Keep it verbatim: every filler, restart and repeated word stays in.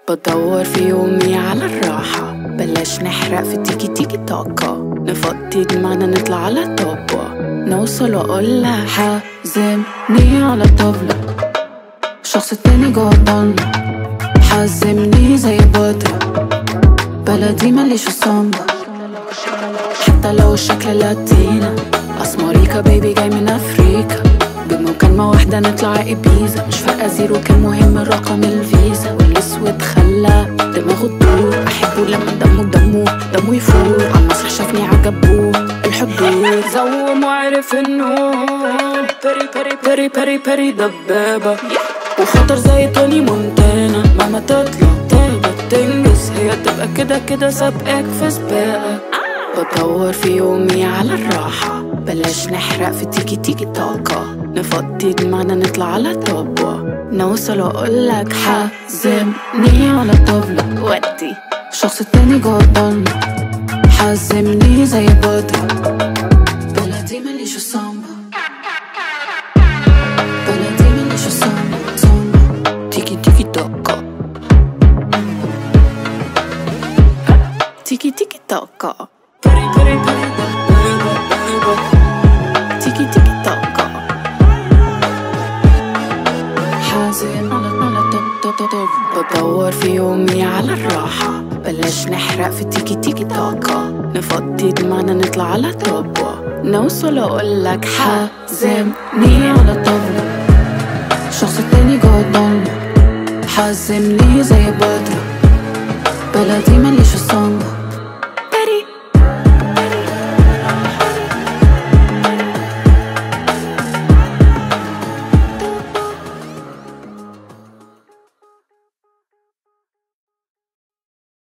بدور في يومي على الراحة، بلاش نحرق في تيكي تيكي طاقة، نفضي دماغنا نطلع على طابة، نوصل واقولك حزمني على طبلة، الشخص التاني جوا ضلمة، حزمني زي بطل بلدي مليش الصنبة، حتى لو الشكل لاتينا اسمريكا بيبي جاي من افريكا، بمكالمة واحدة نطلع إبيزا، مش فارقة زيرو كان مهم رقم الفيزا، والاسود خلى دماغه تدور، احبه لما دمه دمه دمه يفور، عالمسرح شافني عجبوه الحضور، زوم وعرف انه بري بري بري بري بري دبابة، وخطر زي توني مونتانا، مهما تطلع تهبط تنجز، هي تبقى كده كده سابقاك في سباقك. بدور في يومي على الراحة، بلاش نحرق في تيكي تيكي طاقة، نفضي دماغنا نطلع على طابة، نوصل واقولك حزمني على طبلة، ودي الشخص التاني جوا ضلمة، حزمني زي بطل بلدي مليش الصنبة، بلدي مليش الصنبة صنبة، تيكي تيكي طاقة، تيكي تيكي طاقة، بري بري بري تيكي تيكي طاقة، حازم على على طب طب طب. بدور في يومي على الراحة، بلاش نحرق في تيكي تيكي طاقة، نفضي دماغنا نطلع على طابة، نوصل واقولك حزمني على طبلة، الشخص التاني جوا ضلمة، حزمني زي بطل بلدي مليش